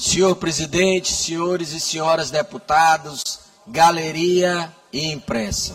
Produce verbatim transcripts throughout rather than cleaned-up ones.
Senhor presidente, senhores e senhoras deputados, galeria e imprensa.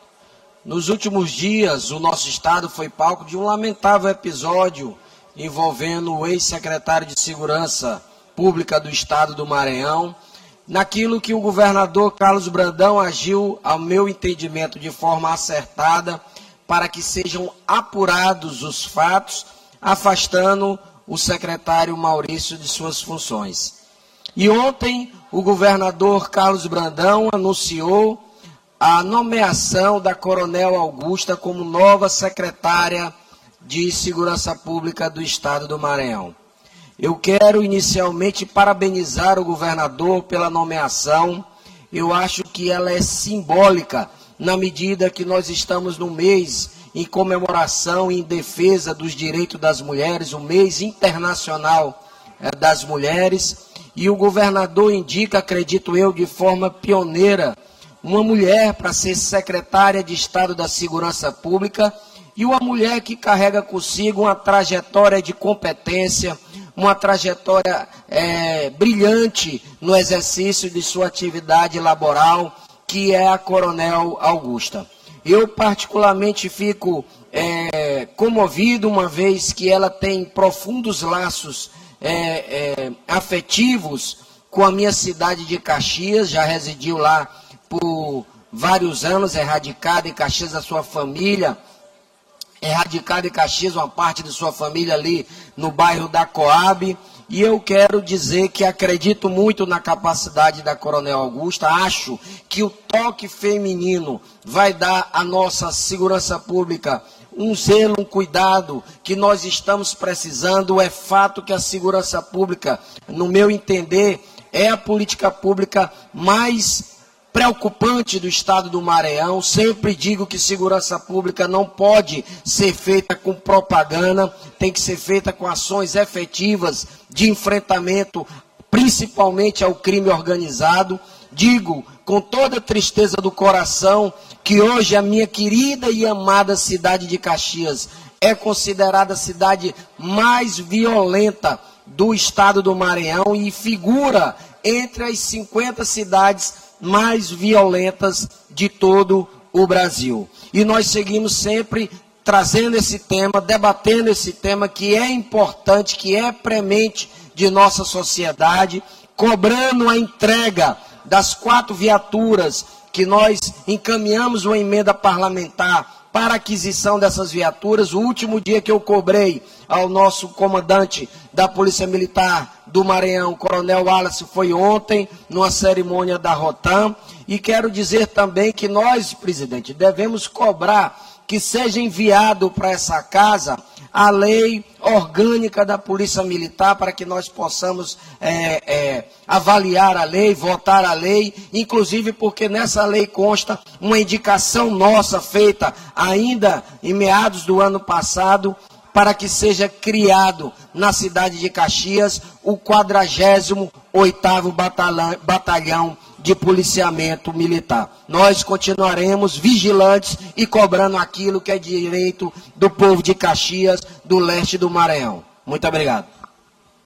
Nos últimos dias, o nosso estado foi palco de um lamentável episódio envolvendo o ex-secretário de Segurança Pública do estado do Maranhão, naquilo que o governador Carlos Brandão agiu, ao meu entendimento, de forma acertada, para que sejam apurados os fatos, afastando o secretário Maurício de suas funções. E ontem o governador Carlos Brandão anunciou a nomeação da Coronel Augusta como nova secretária de Segurança Pública do estado do Maranhão. Eu quero inicialmente parabenizar o governador pela nomeação. Eu acho que ela é simbólica na medida que nós estamos no mês em comemoração e em defesa dos direitos das mulheres, o mês internacional eh, das mulheres, e o governador indica, acredito eu, de forma pioneira, uma mulher para ser secretária de Estado da Segurança Pública e uma mulher que carrega consigo uma trajetória de competência, uma trajetória é, brilhante no exercício de sua atividade laboral, que é a Coronel Augusta. Eu particularmente fico é, comovido, uma vez que ela tem profundos laços é, é, afetivos com a minha cidade de Caxias, já residiu lá por vários anos, é radicada em Caxias, a sua família é radicada em Caxias, uma parte de sua família ali no bairro da Coab, e eu quero dizer que acredito muito na capacidade da Coronel Augusta, acho que o toque feminino vai dar à nossa segurança pública um zelo, um cuidado que nós estamos precisando. É fato que a segurança pública, no meu entender, é a política pública mais preocupante do estado do Maranhão. Sempre digo que segurança pública não pode ser feita com propaganda, tem que ser feita com ações efetivas de enfrentamento, principalmente ao crime organizado. Digo com toda a tristeza do coração que hoje a minha querida e amada cidade de Caxias é considerada a cidade mais violenta do estado do Maranhão e figura entre as cinquenta cidades mais violentas de todo o Brasil. E nós seguimos sempre trazendo esse tema, debatendo esse tema que é importante, que é premente de nossa sociedade, cobrando a entrega das quatro viaturas que nós encaminhamos uma emenda parlamentar para a aquisição dessas viaturas. O último dia que eu cobrei ao nosso comandante da Polícia Militar do Maranhão, Coronel Wallace, foi ontem, numa cerimônia da Rotam. E quero dizer também que nós, presidente, devemos cobrar que seja enviado para essa casa a lei orgânica da Polícia Militar, para que nós possamos é, é, avaliar a lei, votar a lei, inclusive porque nessa lei consta uma indicação nossa feita ainda em meados do ano passado, para que seja criado na cidade de Caxias o quadragésimo oitavo Batalhão, Batalhão de Policiamento Militar. Nós continuaremos vigilantes e cobrando aquilo que é direito do povo de Caxias, do leste do Maranhão. Muito obrigado.